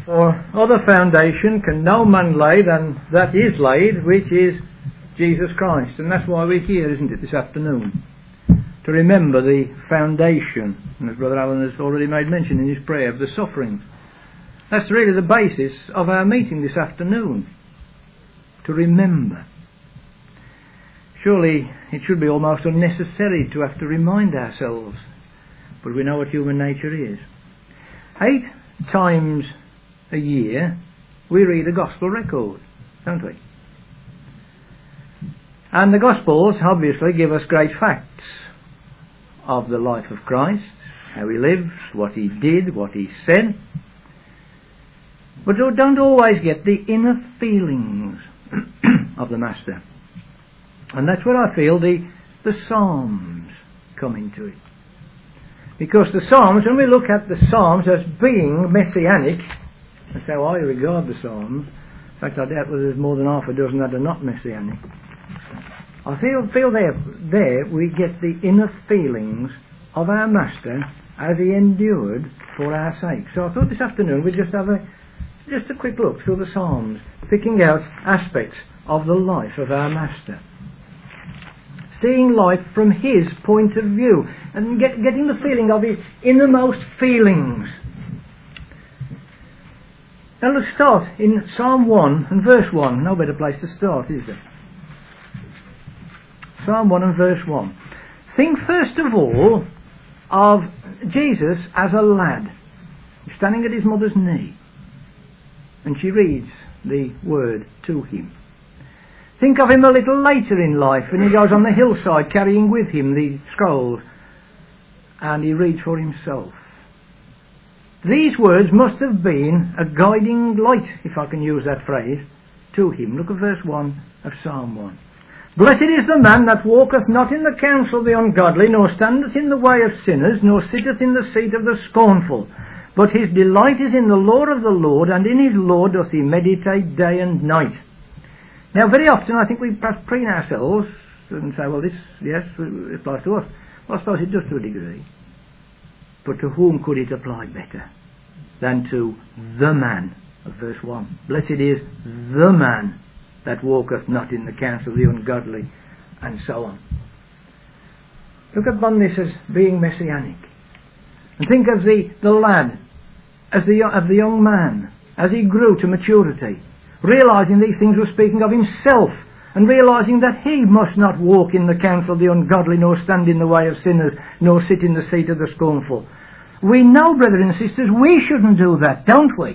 For other foundation can no man lay than that is laid, which is Jesus Christ. And that's why we're here, isn't it, this afternoon? To remember the foundation, and as Brother Alan has already made mention in his prayer, of the sufferings. That's really the basis of our meeting this afternoon. To remember. Surely it should be almost unnecessary to have to remind ourselves, but we know what human nature is. 8 times a year we read a gospel record, don't we? And the Gospels obviously give us great facts of the life of Christ, how he lived, what he did, what he said, but don't always get the inner feelings of the Master. And that's where I feel the Psalms come into it. Because the Psalms, when we look at the Psalms as being messianic, that's how I regard the Psalms. In fact, I doubt whether there's more than half a dozen that are not messianic. I feel there we get the inner feelings of our Master as he endured for our sake. So I thought this afternoon we'd just have a quick look through the Psalms, picking out aspects of the life of our Master. Seeing life from his point of view and getting the feeling of his innermost feelings. Now let's start in Psalm 1 and verse 1. No better place to start, is there? Psalm 1 and verse 1. Think first of all of Jesus as a lad, standing at his mother's knee, and she reads the word to him. Think of him a little later in life, when he goes on the hillside carrying with him the scrolls, and he reads for himself. These words must have been a guiding light, if I can use that phrase, to him. Look at verse 1 of Psalm 1. Blessed is the man that walketh not in the counsel of the ungodly, nor standeth in the way of sinners, nor sitteth in the seat of the scornful. But his delight is in the law of the Lord, and in his law doth he meditate day and night. Now, very often I think we perhaps preen ourselves and say, well, this, yes, applies to us. Well, I suppose it does to a degree. But to whom could it apply better than to the man of verse 1? Blessed is the man that walketh not in the counsel of the ungodly, and so on. Look upon this as being messianic. And think of the lad, of the young man, as he grew to maturity, realising these things were speaking of himself, and realising that he must not walk in the counsel of the ungodly, nor stand in the way of sinners, nor sit in the seat of the scornful. We know, brothers and sisters, we shouldn't do that, don't we?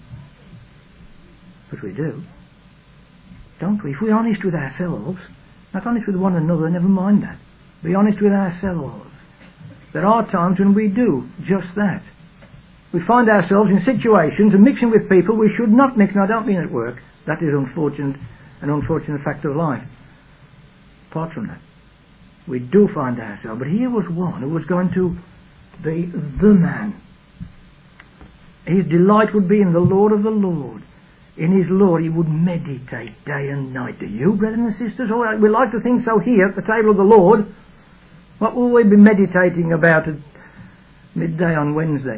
But we do. Don't we? If we're honest with ourselves, not honest with one another, never mind that. Be honest with ourselves. There are times when we do just that. We find ourselves in situations and mixing with people we should not mix. And I don't mean at work. That is an unfortunate fact of life. Apart from that, we do find ourselves. But here was one who was going to be the man. His delight would be in the Lord of the Lord. In his law he would meditate day and night. Do you, brothers and sisters? All right, we like to think so here at the table of the Lord. What will we be meditating about at midday on Wednesday?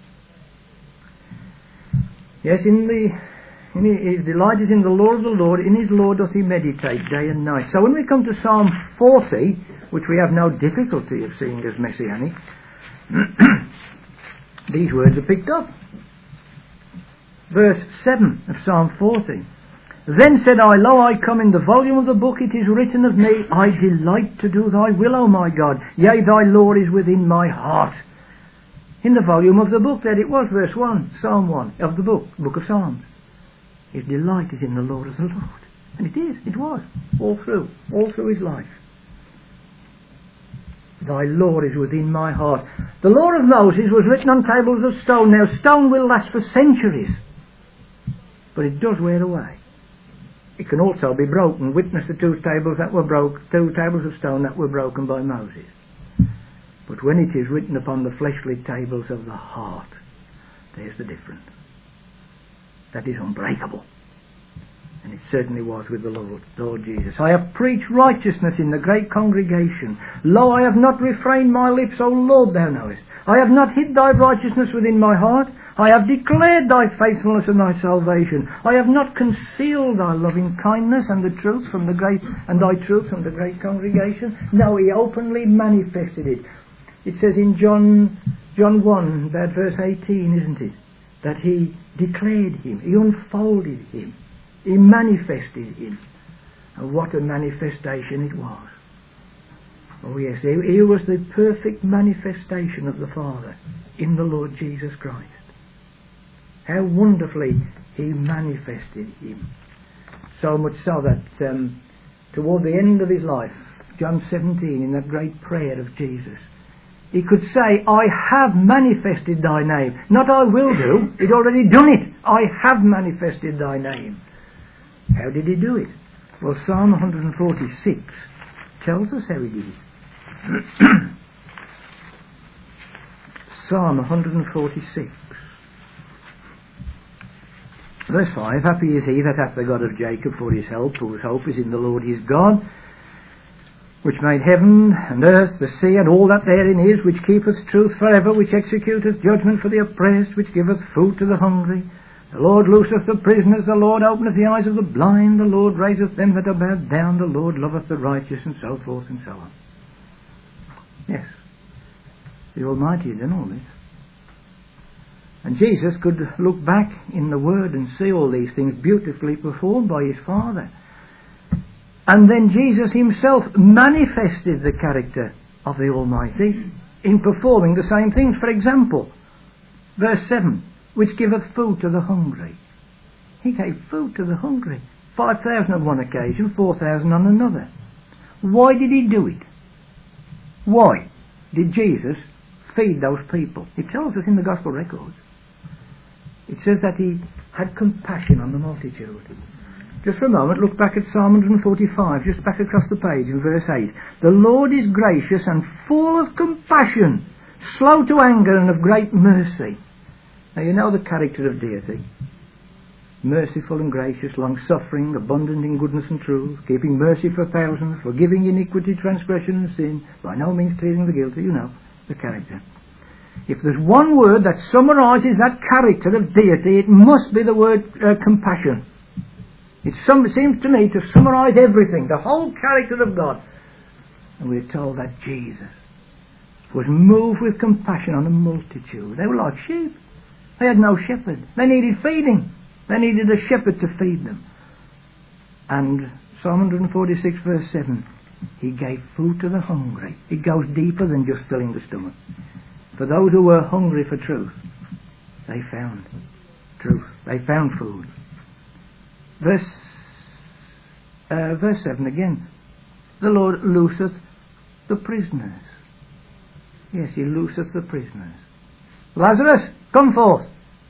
Yes, his delight is in the law of the Lord. In his law doth he meditate day and night. So when we come to Psalm 40, which we have no difficulty of seeing as messianic, these words are picked up. Verse 7 of Psalm 40. Then said I, Lo, I come in the volume of the book, it is written of me, I delight to do thy will, O my God. Yea, thy law is within my heart. In the volume of the book, there it was, verse 1, Psalm 1 of the book of Psalms. His delight is in the law of the Lord. And it was, all through his life. Thy law is within my heart. The law of Moses was written on tables of stone. Now, stone will last for centuries, but it does wear away. It can also be broken. Witness the two tables of stone that were broken by Moses. But when it is written upon the fleshly tables of the heart, there's the difference. That is unbreakable. And it certainly was with the Lord Jesus. I have preached righteousness in the great congregation. Lo, I have not refrained my lips, O Lord, thou knowest. I have not hid thy righteousness within my heart. I have declared thy faithfulness and thy salvation. I have not concealed thy loving kindness and the truth from the great and thy truth from the great congregation. No, he openly manifested it. It says in John 1, about verse 18, isn't it? That he declared him, he unfolded him, he manifested him. And what a manifestation it was. Oh yes, he was the perfect manifestation of the Father in the Lord Jesus Christ. How wonderfully he manifested him. So much so that toward the end of his life, John 17, in that great prayer of Jesus, he could say, I have manifested thy name. Not I will do, he'd already done it. I have manifested thy name. How did he do it? Well, Psalm 146 tells us how he did it. Psalm 146. Verse 5, happy is he that hath the God of Jacob for his help, whose hope is in the Lord his God, which made heaven and earth, the sea, and all that therein is, which keepeth truth for ever, which executeth judgment for the oppressed, which giveth food to the hungry. The Lord looseth the prisoners, the Lord openeth the eyes of the blind, the Lord raiseth them that are bowed down, the Lord loveth the righteous, and so forth and so on. Yes, the Almighty had done all this. And Jesus could look back in the Word and see all these things beautifully performed by his Father. And then Jesus himself manifested the character of the Almighty in performing the same things. For example, verse 7, which giveth food to the hungry. He gave food to the hungry. 5,000 on one occasion, 4,000 on another. Why did he do it? Why did Jesus feed those people? It tells us in the Gospel records. It says that he had compassion on the multitude. Just for a moment, look back at Psalm 145, just back across the page in verse 8. The Lord is gracious and full of compassion, slow to anger and of great mercy. Now you know the character of deity. Merciful and gracious, long-suffering, abundant in goodness and truth, keeping mercy for thousands, forgiving iniquity, transgression and sin, by no means clearing the guilty. You know the character. If there's one word that summarises that character of deity, it must be the word compassion. It seems to me to summarise everything, the whole character of God. And we're told that Jesus was moved with compassion on a multitude. They were like sheep. They had no shepherd. They needed feeding. They needed a shepherd to feed them. And Psalm 146 verse 7, he gave food to the hungry. It goes deeper than just filling the stomach. For those who were hungry for truth, they found truth. They found food. Verse 7 again. The Lord looseth the prisoners. Yes, he looseth the prisoners. Lazarus, come forth.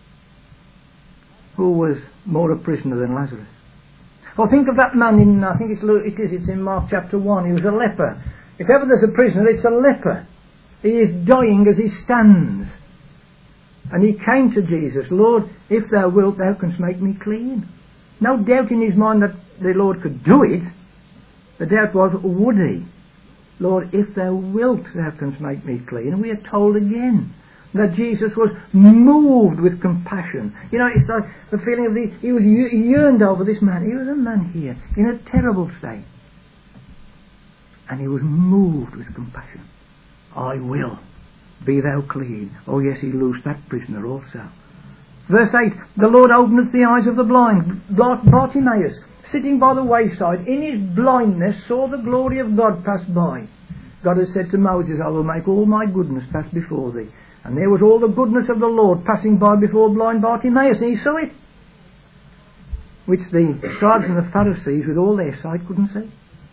Who was more a prisoner than Lazarus? Well, think of that man in, I think it's in Mark chapter 1. He was a leper. If ever there's a prisoner, it's a leper. He is dying as he stands. And he came to Jesus. Lord, if thou wilt, thou canst make me clean. No doubt in his mind that the Lord could do it. The doubt was, would he? Lord, if thou wilt, thou canst make me clean. And we are told again that Jesus was moved with compassion. You know, it's like the feeling of he yearned over this man. He was a man here in a terrible state. And he was moved with compassion. I will. Be thou clean. Oh yes, he loosed that prisoner also. Verse 8, the Lord openeth the eyes of the blind. Bartimaeus, sitting by the wayside, in his blindness saw the glory of God pass by. God has said to Moses, I will make all my goodness pass before thee. And there was all the goodness of the Lord passing by before blind Bartimaeus, and he saw it, which the scribes and the Pharisees with all their sight couldn't see.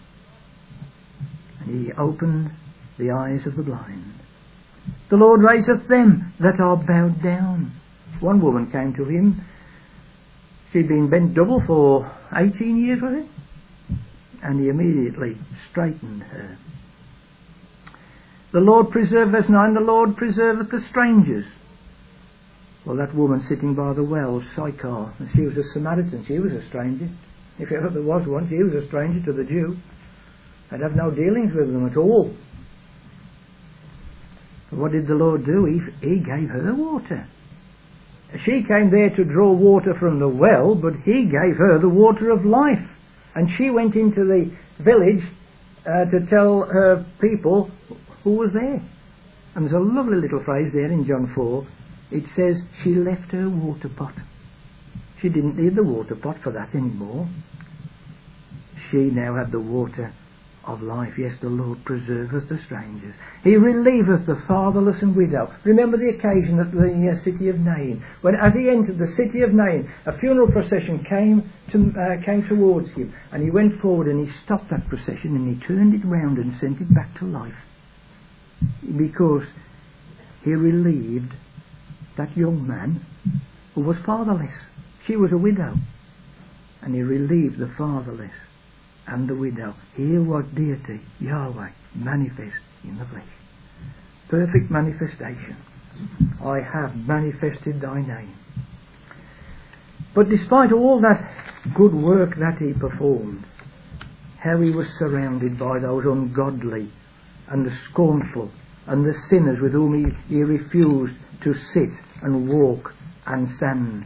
And he opened the eyes of the blind. The Lord raiseth them that are bowed down. One woman came to him. She'd been bent double for 18 years, was it? And he immediately straightened her. The Lord preserved, verse 9, the Lord preserveth the strangers. Well, that woman sitting by the well, Sychar, and she was a Samaritan, she was a stranger. If ever there was one, she was a stranger to the Jew. They'd have no dealings with them at all. But what did the Lord do? He gave her water. She came there to draw water from the well, but he gave her the water of life. And she went into the village to tell her people who was there. And there's a lovely little phrase there in John 4. It says, she left her water pot. She didn't need the water pot for that anymore. She now had the water of life. Yes, the Lord preserveth the strangers. He relieveth the fatherless and widow. Remember the occasion at the city of Nain, when as he entered the city of Nain, a funeral procession came towards him, and he went forward and he stopped that procession and he turned it round and sent it back to life, because he relieved that young man who was fatherless. She was a widow, and he relieved the fatherless and the widow. Here was deity, Yahweh, manifest in the flesh. Perfect manifestation. I have manifested thy name. But despite all that good work that he performed, how he was surrounded by those ungodly and the scornful and the sinners with whom he refused to sit and walk and stand.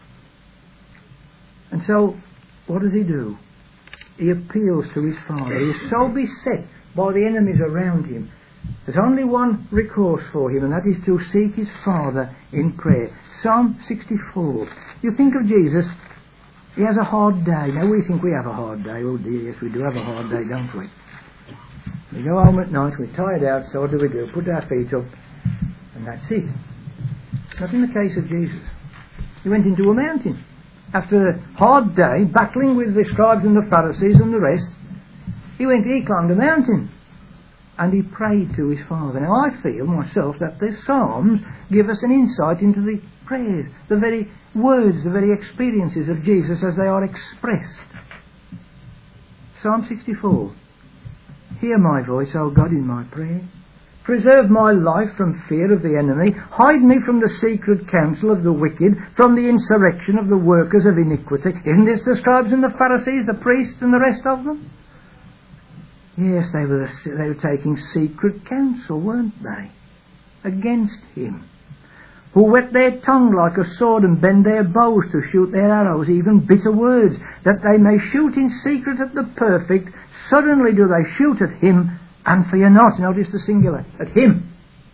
And so, what does he do? He appeals to his Father. He is so beset by the enemies around him. There's only one recourse for him, and that is to seek his Father in prayer. Psalm 64. You think of Jesus, he has a hard day. Now we think we have a hard day. Oh dear, yes we do have a hard day, don't we? We go home at night, we're tired out, so what do? Put our feet up, and that's it. Not in the case of Jesus. He went into a mountain. After a hard day, battling with the scribes and the Pharisees and the rest, he climbed a mountain and he prayed to his Father. Now I feel myself that the Psalms give us an insight into the prayers, the very words, the very experiences of Jesus as they are expressed. Psalm 64. Hear my voice, O God, in my prayer. Preserve my life from fear of the enemy. Hide me from the secret counsel of the wicked, from the insurrection of the workers of iniquity. Isn't this the scribes and the Pharisees, the priests and the rest of them? Yes, they were taking secret counsel, weren't they? Against him. Who whet their tongue like a sword and bend their bows to shoot their arrows, even bitter words, that they may shoot in secret at the perfect. Suddenly do they shoot at him, and fear not. Notice the singular. At him.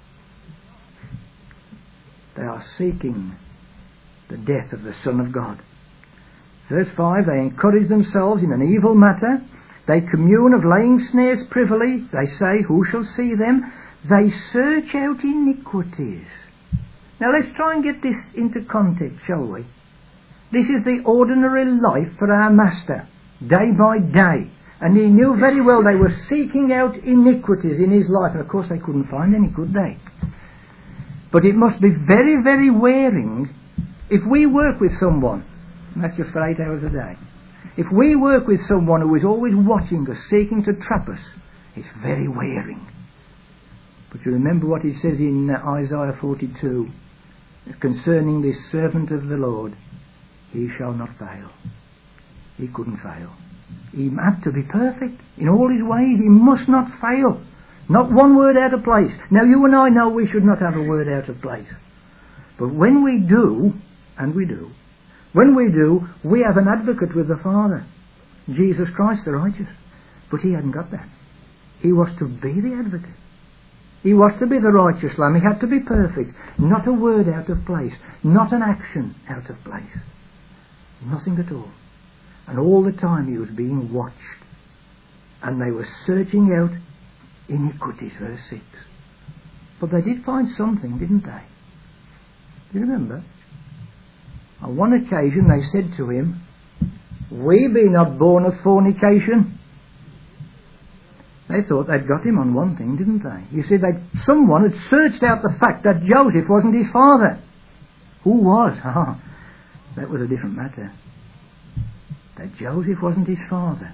They are seeking the death of the Son of God. Verse 5, they encourage themselves in an evil matter. They commune of laying snares privily. They say, who shall see them? They search out iniquities. Now let's try and get this into context, shall we? This is the ordinary life for our Master, day by day. And he knew very well they were seeking out iniquities in his life. And of course they couldn't find any, could they? But it must be very, very wearing if we work with someone, and that's just for 8 hours a day. If we work with someone who is always watching us, seeking to trap us, it's very wearing. But you remember what it says in Isaiah 42, concerning this servant of the Lord, he shall not fail. He couldn't fail. He had to be perfect in all his ways. He must not fail. Not one word out of place. Now you and I know we should not have a word out of place. But when we do, and we do, when we do, we have an advocate with the Father, Jesus Christ the righteous. But he hadn't got that. He was to be the advocate. He was to be the righteous Lamb. He had to be perfect. Not a word out of place. Not an action out of place. Nothing at all. And all the time he was being watched. And they were searching out iniquities, verse 6. But they did find something, didn't they? Do you remember? On one occasion they said to him, we be not born of fornication. They thought they'd got him on one thing, didn't they? You see, someone had searched out the fact that Joseph wasn't his father. Who was? That was a different matter. That Joseph wasn't his father.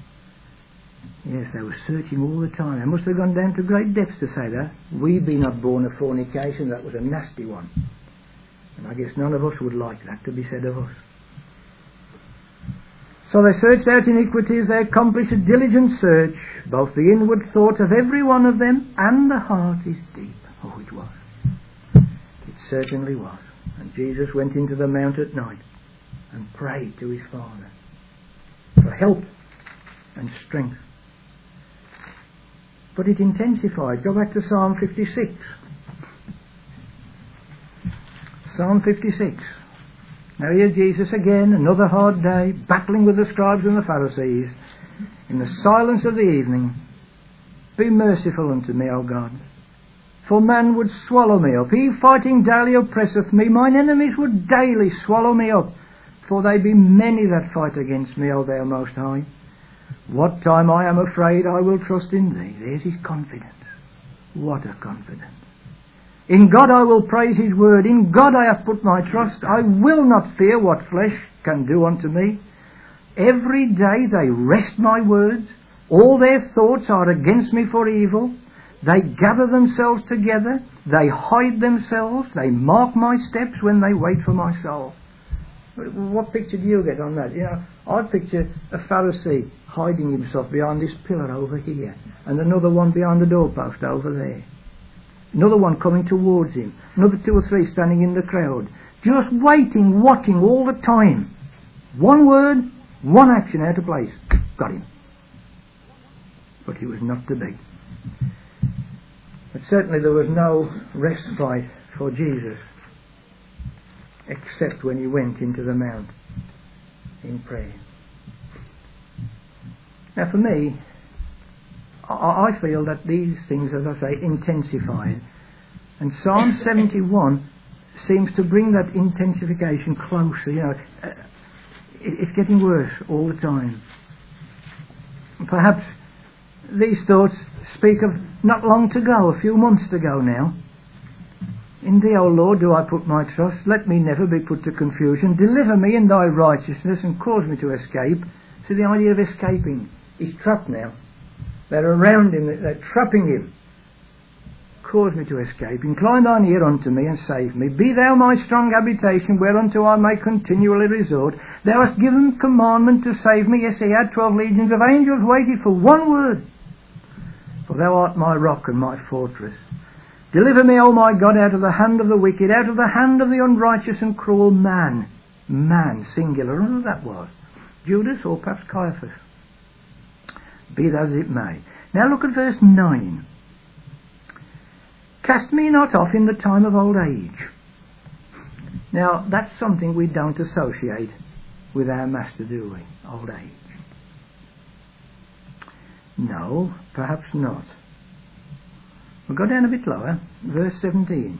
Yes, they were searching all the time. They must have gone down to great depths to say that. We be not born of fornication. That was a nasty one. And I guess none of us would like that to be said of us. So they searched out iniquities. They accomplished a diligent search. Both the inward thought of every one of them and the heart is deep. Oh, it was. It certainly was. And Jesus went into the mount at night and prayed to his Father for help and strength. But it intensified. Go back to Psalm 56. Psalm 56. Now here's Jesus again, another hard day, battling with the scribes and the Pharisees. In the silence of the evening, be merciful unto me, O God. For man would swallow me up. He fighting daily oppresseth me. Mine enemies would daily swallow me up. For they be many that fight against me, O thou most high. What time I am afraid, I will trust in thee. There's his confidence. What a confidence. In God I will praise his word. In God I have put my trust. I will not fear what flesh can do unto me. Every day they wrest my words. All their thoughts are against me for evil. They gather themselves together. They hide themselves. They mark my steps when they wait for my soul. What picture do you get on that? You know, I picture a Pharisee hiding himself behind this pillar over here, and another one behind the doorpost over there. Another one coming towards him. Another 2 or 3 standing in the crowd. Just waiting, watching all the time. One word, one action out of place. Got him. But he was not to be. But certainly there was no respite for Jesus, except when he went into the mount in prayer. Now for me, I feel that these things, as I say, intensified. And Psalm 71 seems to bring that intensification closer. You know, it's getting worse all the time. Perhaps these thoughts speak of not long to go, a few months to go now. In thee, O Lord, do I put my trust. Let me never be put to confusion. Deliver me in thy righteousness and cause me to escape. See the idea of escaping. He's trapped now. They're around him, they're trapping him. Cause me to escape. Incline thine ear unto me and save me. Be thou my strong habitation, whereunto I may continually resort. Thou hast given commandment to save me. Yes, he had 12 legions of angels waited for one word. For thou art my rock and my fortress. Deliver me, O my God, out of the hand of the wicked, out of the hand of the unrighteous and cruel man. Man, singular. I don't know who that was. Judas or perhaps Caiaphas. Be that as it may. Now look at verse 9. Cast me not off in the time of old age. Now that's something we don't associate with our Master, do we? Old age. No, perhaps not. We'll go down a bit lower. Verse 17.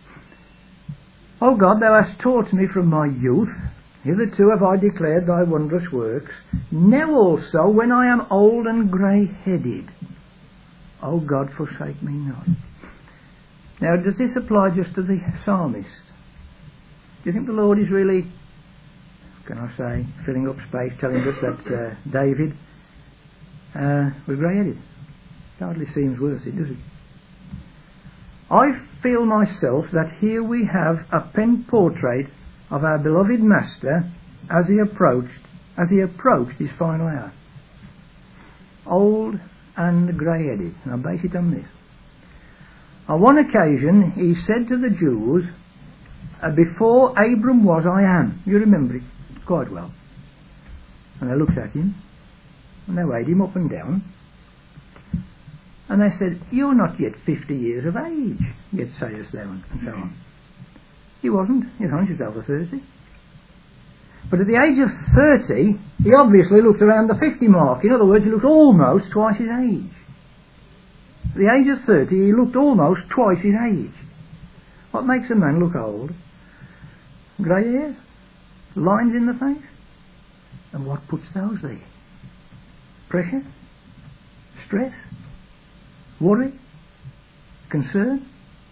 O God, thou hast taught me from my youth. Hitherto have I declared thy wondrous works. Now also, when I am old and grey-headed, O God, forsake me not. Now, does this apply just to the psalmist? Do you think the Lord is really, can I say, filling up space, telling us that David was grey-headed? Hardly seems worth it, does it? I feel myself that here we have a pen portrait of our beloved Master as he approached his final hour. Old and grey-headed. Now base it on this. On one occasion he said to the Jews, before Abram was, I am. You remember it quite well. And they looked at him and they weighed him up and down. And they said, you're not yet 50 years of age, yet sayest thou, and so on. He wasn't. He was only just over 30. But at the age of 30, he obviously looked around the 50 mark. In other words, he looked almost twice his age. At the age of 30, he looked almost twice his age. What makes a man look old? Grey hairs? Lines in the face? And what puts those there? Pressure? Stress? Worry? Concern?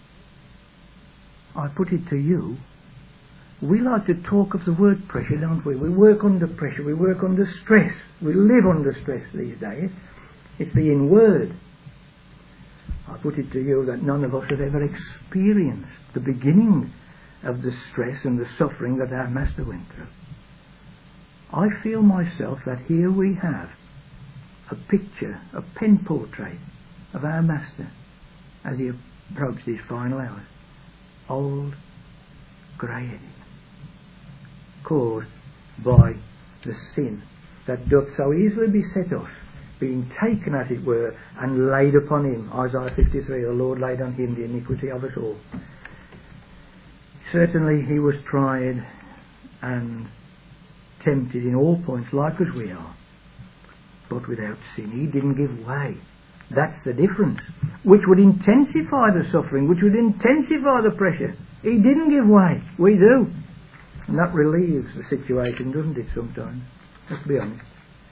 I put it to you, we like to talk of the word pressure, don't we? We work under pressure, we work under stress, we live under stress these days. It's the in word. I put it to you that none of us have ever experienced the beginning of the stress and the suffering that our Master went through. I feel myself that here we have a picture, a pen portrait of our Master as he approached his final hours. Old, grey-headed, caused by the sin that doth so easily beset us, being taken, as it were, and laid upon him. Isaiah 53, the Lord laid on him the iniquity of us all. Certainly he was tried and tempted in all points like as we are, but without sin. He didn't give way. That's the difference, which would intensify the suffering, which would intensify the pressure. He didn't give way. We do. And that relieves the situation, doesn't it, sometimes? Let's be honest.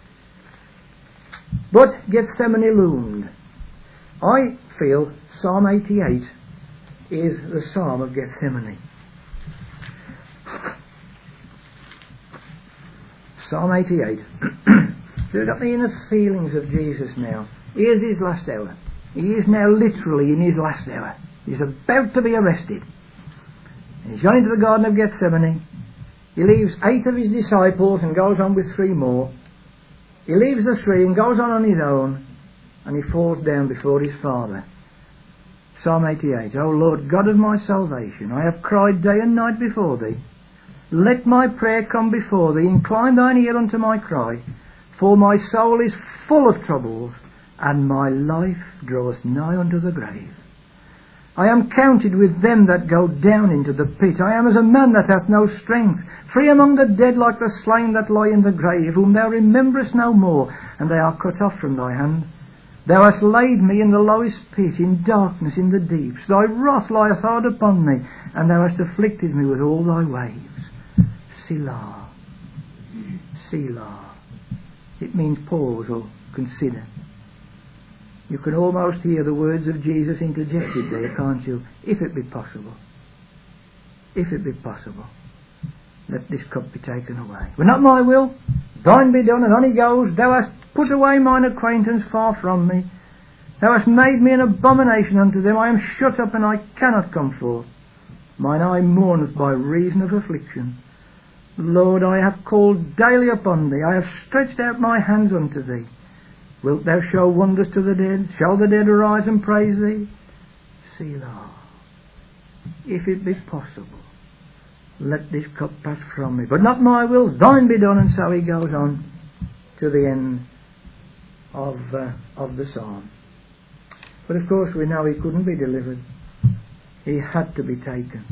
But Gethsemane loomed. I feel Psalm 88 is the Psalm of Gethsemane. Psalm 88. We've got the inner feelings of Jesus now. Here's his last hour. He is now literally in his last hour. He's about to be arrested. And he's gone into the Garden of Gethsemane. He leaves 8 of his disciples and goes on with 3 more. He leaves the 3 and goes on his own, and he falls down before his Father. Psalm 88. O Lord, God of my salvation, I have cried day and night before thee. Let my prayer come before thee. Incline thine ear unto my cry. For my soul is full of troubles, and my life draweth nigh unto the grave. I am counted with them that go down into the pit. I am as a man that hath no strength, free among the dead like the slain that lie in the grave, whom thou rememberest no more, and they are cut off from thy hand. Thou hast laid me in the lowest pit, in darkness, in the deeps. Thy wrath lieth hard upon me, and thou hast afflicted me with all thy waves. Selah. Selah. It means pause or consider. You can almost hear the words of Jesus interjected there, can't you? If it be possible. If it be possible. Let this cup be taken away. But not my will, thine be done. And on he goes. Thou hast put away mine acquaintance far from me. Thou hast made me an abomination unto them. I am shut up, and I cannot come forth. Mine eye mourneth by reason of affliction. Lord, I have called daily upon thee. I have stretched out my hands unto thee. Wilt thou show wonders to the dead? Shall the dead arise and praise thee? Selah. If it be possible, let this cup pass from me. But not my will, thine be done. And so he goes on to the end of the psalm. But of course we know he couldn't be delivered. He had to be taken.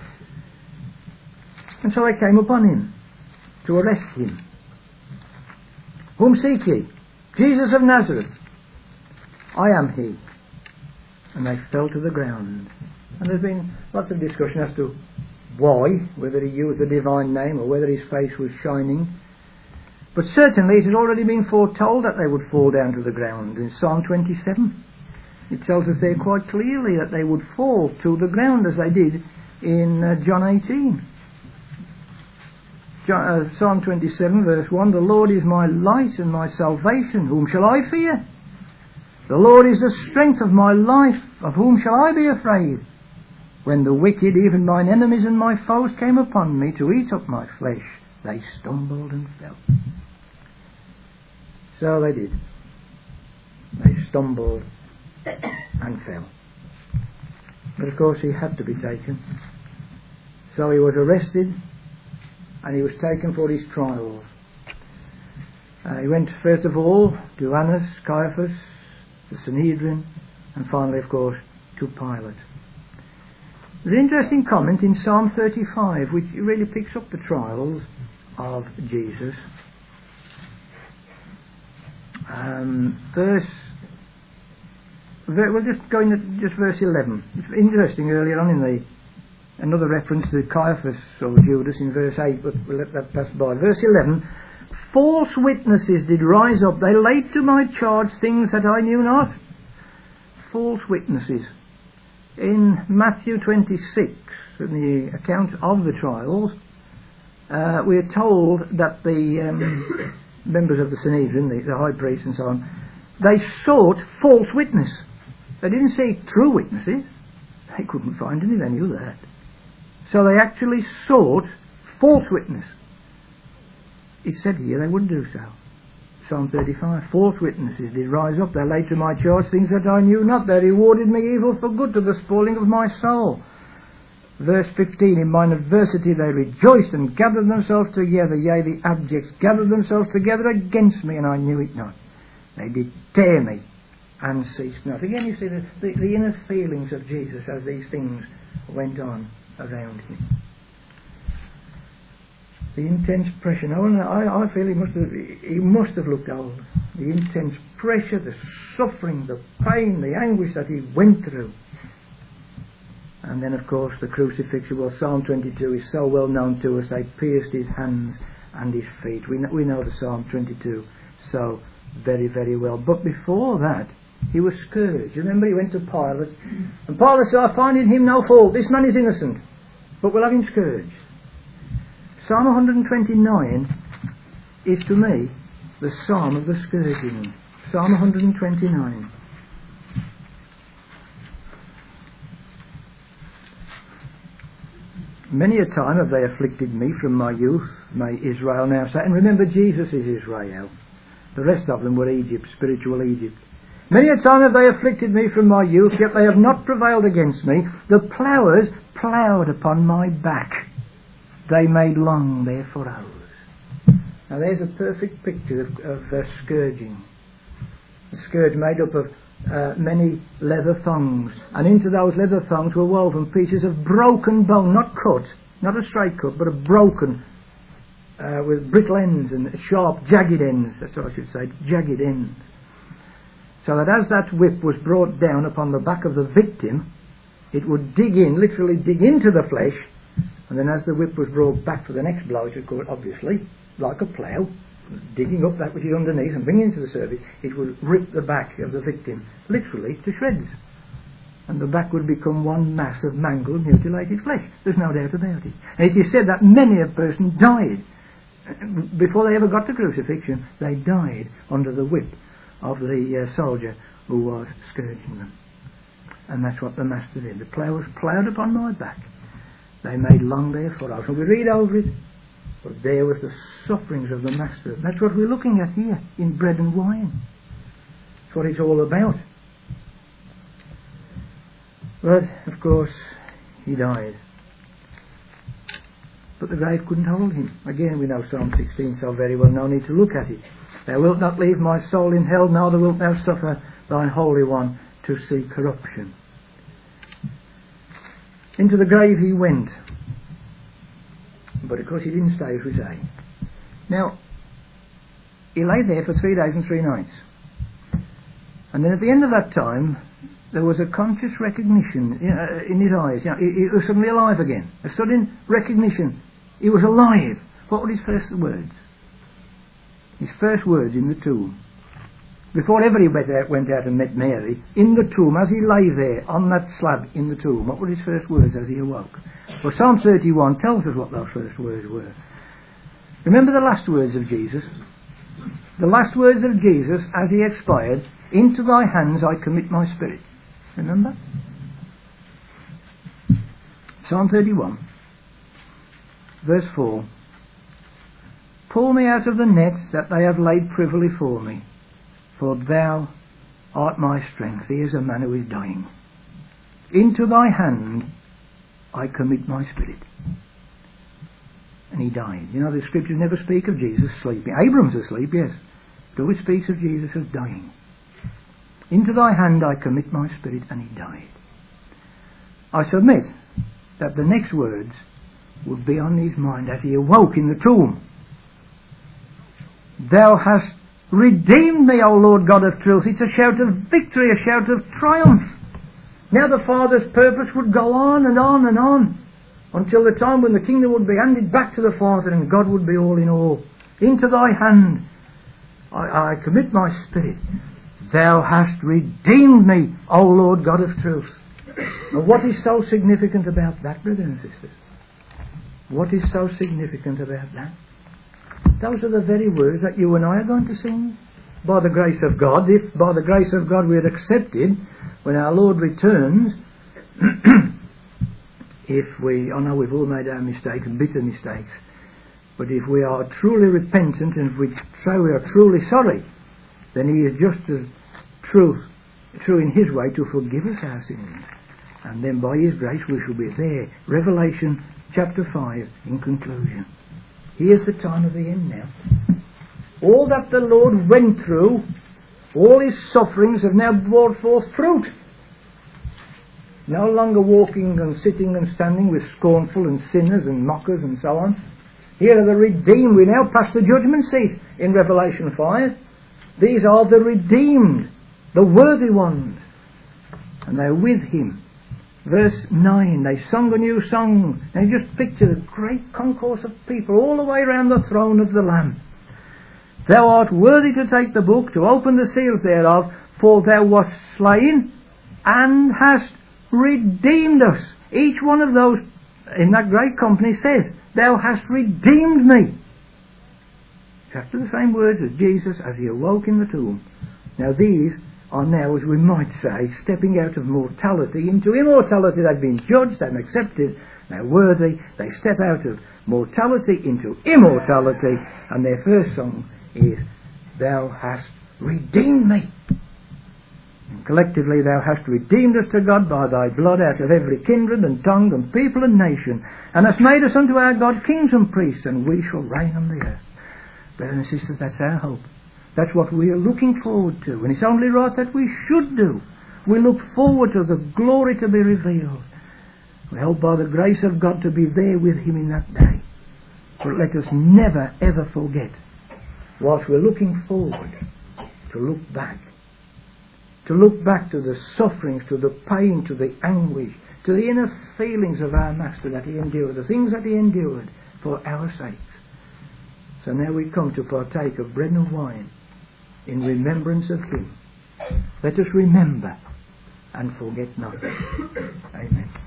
And so they came upon him to arrest him. Whom seek ye? Jesus of Nazareth. I am he. And they fell to the ground. And there's been lots of discussion as to why, whether he used the divine name or whether his face was shining. But certainly it had already been foretold that they would fall down to the ground. In Psalm 27, it tells us there quite clearly that they would fall to the ground as they did in John 18. Psalm 27 verse 1, the Lord is my light and my salvation, whom shall I fear? The Lord is the strength of my life, of whom shall I be afraid? When the wicked, even mine enemies and my foes, came upon me to eat up my flesh, they stumbled and fell. So they did. They stumbled and fell. But of course he had to be taken. So he was arrested, and he was taken for his trials. He went first of all to Annas, Caiaphas, the Sanhedrin, and finally, of course, to Pilate. There's an interesting comment in Psalm 35 which really picks up the trials of Jesus. We'll just go into just verse 11. It's interesting earlier on in another reference to Caiaphas or Judas in verse 8, but we'll let that pass by. Verse 11, false witnesses did rise up. They laid to my charge things that I knew not. False witnesses. In Matthew 26, in the account of the trials, we are told that the members of the Sanhedrin, the high priest and so on, they sought false witness. They didn't seek true witnesses. They couldn't find any, they knew that. So they actually sought false witness. It said here they would do so. Psalm 35, false witnesses did rise up. They laid to my charge things that I knew not. They rewarded me evil for good, to the spoiling of my soul. Verse 15, in mine adversity they rejoiced and gathered themselves together, yea, the abjects gathered themselves together against me, and I knew it not. They did tear me and ceased not. Again, you see the inner feelings of Jesus as these things went on around him. The intense pressure. Now, I feel he must have looked old. The intense pressure, the suffering, the pain, the anguish that he went through. And then, of course, the crucifixion. Well, Psalm 22 is so well known to us. They pierced his hands and his feet. We know the Psalm 22 so very, very well. But before that, he was scourged. You remember, he went to Pilate, and Pilate said, I find in him no fault. This man is innocent, but we'll have him scourged. Psalm 129 is, to me, the psalm of the scourging. Psalm 129. Many a time have they afflicted me from my youth, may Israel now say. And remember, Jesus is Israel. The rest of them were Egypt, spiritual Egypt. Many a time have they afflicted me from my youth, yet they have not prevailed against me. The ploughers ploughed upon my back. They made long their furrows. Now there's a perfect picture of scourging. A scourge made up of many leather thongs, and into those leather thongs were woven pieces of broken bone, not cut, not a straight cut, but a broken, with brittle ends and sharp, jagged ends, that's what I should say, jagged ends. So that as that whip was brought down upon the back of the victim, it would dig in, literally dig into the flesh, and then as the whip was brought back for the next blow, it would go, obviously, like a plough, digging up that which is underneath and bringing it into the surface, it would rip the back of the victim, literally, to shreds. And the back would become one mass of mangled, mutilated flesh. There's no doubt about it. And it is said that many a person died. Before they ever got to crucifixion, they died under the whip of the soldier who was scourging them. And that's what the Master did. The plough was ploughed upon my back. They made long their furrows. So we read over it, but there was the sufferings of the Master. That's what we're looking at here in bread and wine. That's what it's all about. But, of course, he died. But the grave couldn't hold him. Again, we know Psalm 16 so very well, no need to look at it. Thou wilt not leave my soul in hell, neither wilt thou suffer thine Holy One to see corruption. Into the grave he went. But of course he didn't stay, as we say. Now, he lay there for 3 days and 3 nights. And then at the end of that time, there was a conscious recognition in his eyes. He was suddenly alive again. A sudden recognition. He was alive. What were his first words? His first words in the tomb. Before ever he went out and met Mary, in the tomb, as he lay there on that slab in the tomb, what were his first words as he awoke? Well, Psalm 31 tells us what those first words were. Remember the last words of Jesus? The last words of Jesus as he expired, into thy hands I commit my spirit. Remember? Psalm 31, verse 4. Pull me out of the nets that they have laid privily for me, for thou art my strength. Here's a man who is dying. Into thy hand I commit my spirit. And he died. You know, the scriptures never speak of Jesus sleeping. Abraham's asleep, yes. But it speaks of Jesus as dying. Into thy hand I commit my spirit, and he died. I submit that the next words would be on his mind as he awoke in the tomb. Thou hast redeemed me, O Lord God of truth. It's a shout of victory, a shout of triumph. Now the Father's purpose would go on and on and on until the time when the kingdom would be handed back to the Father and God would be all in all. Into thy hand I commit my spirit. Thou hast redeemed me, O Lord God of truth. And what is so significant about that, brothers and sisters? What is so significant about that? Those are the very words that you and I are going to sing. By the grace of God, if by the grace of God we are accepted when our Lord returns, if we, I know we've all made our mistakes, bitter mistakes, but if we are truly repentant and if we say we are truly sorry, then he is just as true in his way to forgive us our sins And then by His grace we shall be there. Revelation chapter 5 in conclusion. Here's the time of the end now. All that the Lord went through, all His sufferings have now brought forth fruit. No longer walking and sitting and standing with scornful and sinners and mockers and so on. Here are the redeemed. We now pass the judgment seat in Revelation 5. These are the redeemed, the worthy ones. And they're with Him. Verse 9, they sung a new song. Now just picture the great concourse of people all the way around the throne of the Lamb. Thou art worthy to take the book, to open the seals thereof, for thou wast slain and hast redeemed us. Each one of those in that great company says, thou hast redeemed me. Exactly the same words as Jesus as He awoke in the tomb. Now these are now, as we might say, stepping out of mortality into immortality. They've been judged and accepted. They're worthy. They step out of mortality into immortality. And their first song is, thou hast redeemed me. And collectively, thou hast redeemed us to God by thy blood out of every kindred and tongue and people and nation, and hast made us unto our God kings and priests, and we shall reign on the earth. Brothers and sisters, that's our hope. That's what we are looking forward to, and it's only right that we should do. We look forward to the glory to be revealed. We hope by the grace of God to be there with Him in that day. But let us never ever forget, whilst we're looking forward, to look back. To look back to the sufferings, to the pain, to the anguish, to the inner feelings of our Master that He endured, the things that He endured for our sakes. So now we come to partake of bread and wine in remembrance of Him. Let us remember and forget not. Amen.